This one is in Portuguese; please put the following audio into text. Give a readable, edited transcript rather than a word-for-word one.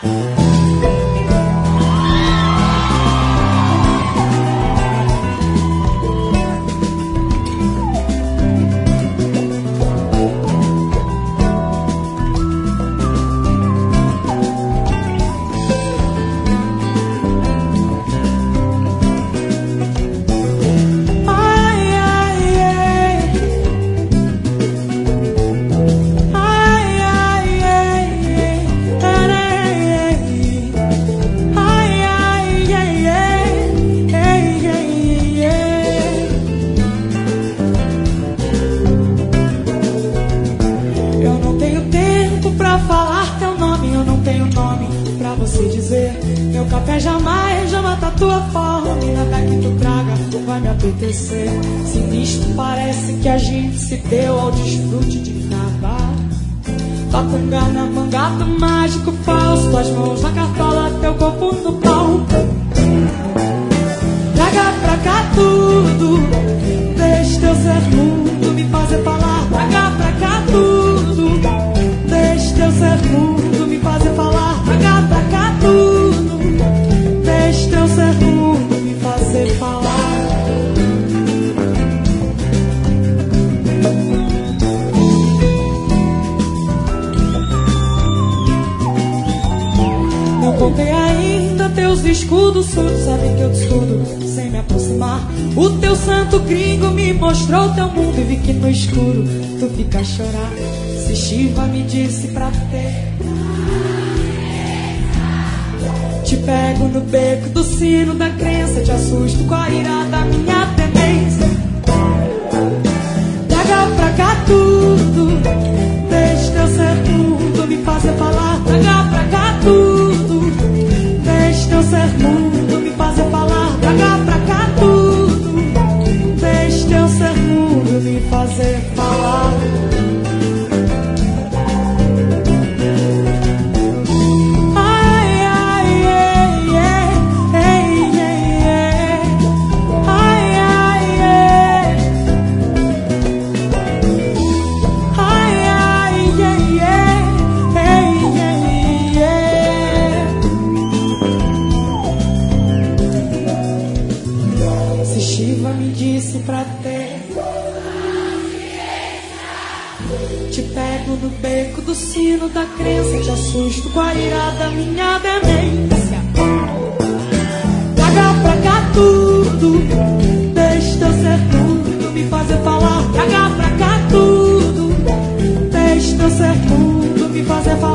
Meu café jamais já mata tua fome. Nada que tu traga vai me apetecer. Sinistro, parece que a gente se deu ao desfrute de cavar. Tacunga na mangata, mágico falso. Tuas mãos na cartola, teu corpo no pau. Traga pra cá tudo, deixa teu ser mundo me fazer falar. Traga pra cá tudo, deixa teu ser mundo me fazer falar. Traga pra cá tudo, deixa teu ser mundo me fazer falar. Não contei ainda teus escudos surdos, sabem que eu te escudo sem me aproximar. O teu santo gringo me mostrou teu mundo e vi que no escuro tu fica a chorar. Se Shiva me disse pra ter, te pego no beco do sino da crença, te assusto com a ira da minha tendência. Traga pra cá tudo, deixa teu ser mundo me fazer falar. Traga pra cá tudo, deixa teu ser mundo me fazer falar. Traga pra cá tudo, deixa teu ser mundo me fazer falar. Pra ter, te pego no beco do sino da crença, te assusto com a ira da minha demência. Traga pra cá tudo, deixa teu ser mundo me fazer falar. Traga pra cá tudo, deixa teu ser mundo me fazer falar.